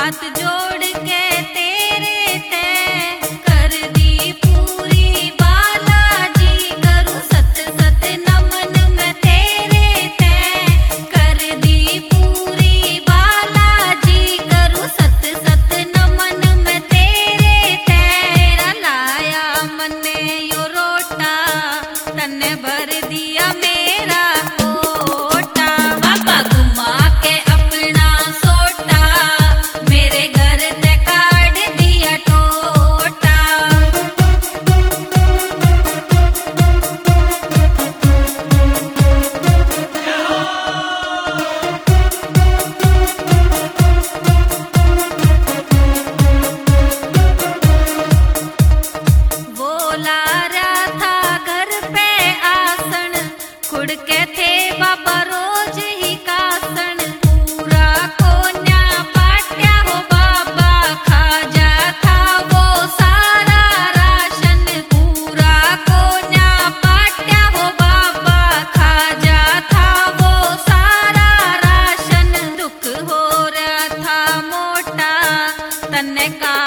हाथ जोड़ के तेरे ते कर दी पूरी बालाजी, करूं सत सत नमन मैं तेरे ते कर दी पूरी बालाजी, करूं सत सत नमन मैं तेरे ते। तेरा लाया मने यो रोटा तन्ने भर दिया मेरा कोटा, बाबा घुमा के अपना सोटा मेरे घर ते काट दिया टोटा। वो लारा था घर पे आसन, खुड़ के थे बाबा रोज ही कासन, पूरा कोन्या पाट्या हो बाबा खाजा था वो सारा राशन, पूरा कोन्या पाट्या हो बाबा खाजा था वो सारा राशन। दुख हो रहा था मोटा तन्ने का